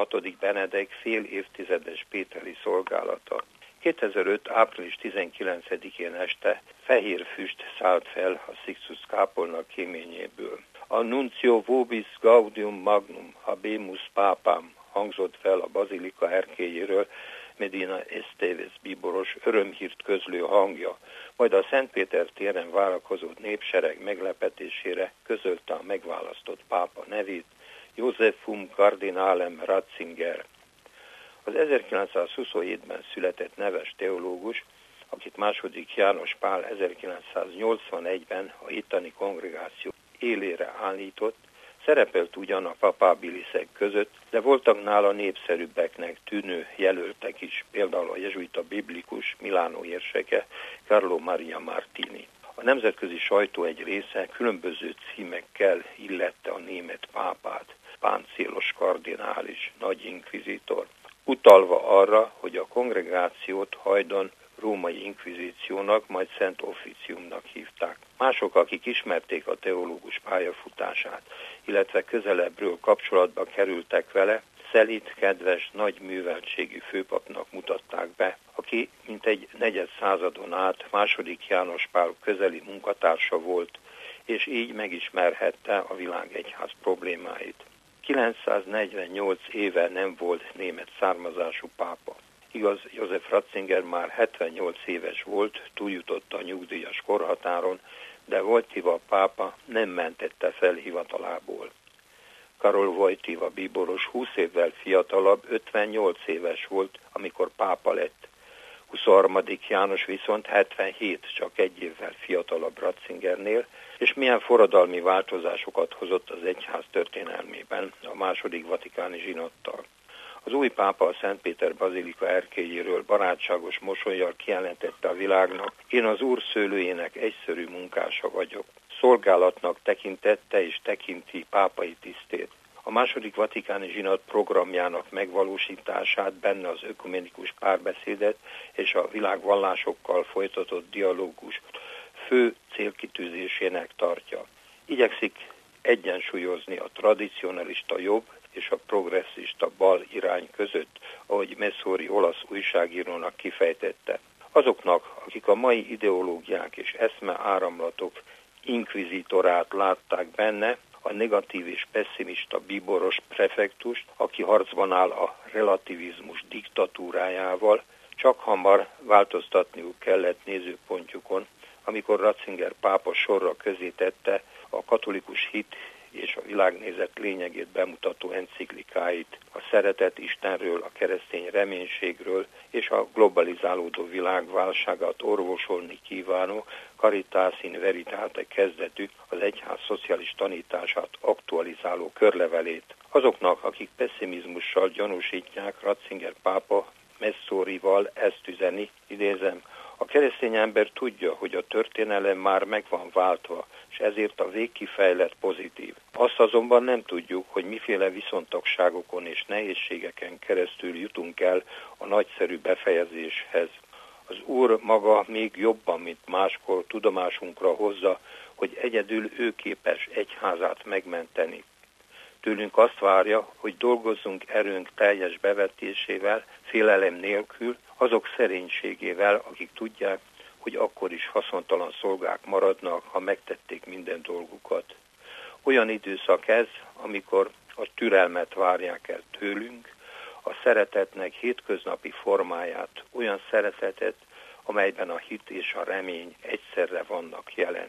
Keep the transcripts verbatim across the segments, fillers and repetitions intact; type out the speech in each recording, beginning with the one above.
tizenhatodik Benedek fél évtizedes péteri szolgálata. kétezer-öt. április tizenkilencedikén este fehér füst szállt fel a Sixtus kápolna kéményéből. A Nuncio vobis gaudium magnum habemus pápám hangzott fel a bazilika erkélyéről Medina Esteves bíboros örömhírt közlő hangja, majd a Szentpéter téren várakozó népsereg meglepetésére közölte a megválasztott pápa nevét, Josephum Cardinalem Ratzinger. Az ezerkilencszázhuszonhétben született neves teológus, akit második János Pál ezerkilencszáznyolcvanegyben a itteni kongregáció élére állított, szerepelt ugyan a papábiliszek között, de voltak nála népszerűbbeknek tűnő jelöltek is, például a jezsuita biblikus Milánó érseke Carlo Maria Martini. A nemzetközi sajtó egy része különböző címekkel illette a német pápát, páncélos kardinális, nagy inkvizitor, utalva arra, hogy a kongregációt hajdan római inkvizíciónak, majd Szent Officiumnak hívták. Mások, akik ismerték a teológus pályafutását, illetve közelebbről kapcsolatba kerültek vele, szelíd, kedves, nagy műveltségű főpapnak mutatták be, aki mintegy negyed századon át második János Pál közeli munkatársa volt, és így megismerhette a világegyház problémáit. kilencszáznegyvennyolc éve nem volt német származású pápa. Igaz, József Ratzinger már hetvennyolc éves volt, túljutott a nyugdíjas korhatáron, de Wojtyła pápa nem mentette fel hivatalából. Karol Wojtyła bíboros húsz évvel fiatalabb, ötvennyolc éves volt, amikor pápa lett. huszonharmadik János viszont hetvenhét, csak egy évvel fiatalabb Ratzingernél, és milyen forradalmi változásokat hozott az egyház történelmében a második vatikáni zsinattal. Az új pápa a Szentpéter bazilika erkélyéről barátságos mosollyal kijelentette a világnak: én az Úr szőlőjének egyszerű munkása vagyok. Szolgálatnak tekintette és tekinti pápai tisztét. A második vatikáni zsinat programjának megvalósítását, benne az ökumenikus párbeszédet és a világvallásokkal folytatott dialógus fő célkitűzésének tartja. Igyekszik egyensúlyozni a tradicionalista jobb és a progresszista bal irány között, ahogy Messori olasz újságírónak kifejtette. Azoknak, akik a mai ideológiák és eszme áramlatok inkvizitorát látták benne, a negatív és pesszimista bíboros prefektust, aki harcban áll a relativizmus diktatúrájával, csak hamar változtatniuk kellett nézőpontjukon, amikor Ratzinger pápa sorra közé tette a katolikus hit és a világnézet lényegét bemutató enciklikáit, a szeretet Istenről, a keresztény reménységről és a globalizálódó világ válságát orvosolni kívánó Caritas in Veritate kezdetű, az egyház szociális tanítását aktualizáló körlevelét. Azoknak, akik pesszimizmussal gyanúsítják Ratzinger pápa Messorival, ezt üzeni, idézem: a keresztény ember tudja, hogy a történelem már meg van váltva, és ezért a végkifejlet pozitív. Azt azonban nem tudjuk, hogy miféle viszontagságokon és nehézségeken keresztül jutunk el a nagyszerű befejezéshez. Az Úr maga még jobban, mint máskor tudomásunkra hozza, hogy egyedül ő képes egyházát megmenteni. Tőlünk azt várja, hogy dolgozzunk erőnk teljes bevetésével, félelem nélkül, azok szerénységével, akik tudják, hogy akkor is haszontalan szolgák maradnak, ha megtették minden dolgukat. Olyan időszak ez, amikor a türelmet várják el tőlünk, a szeretetnek hétköznapi formáját, olyan szeretetet, amelyben a hit és a remény egyszerre vannak jelen.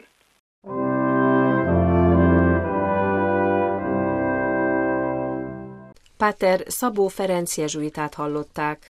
Páter Szabó Ferenc jezsuitát hallották.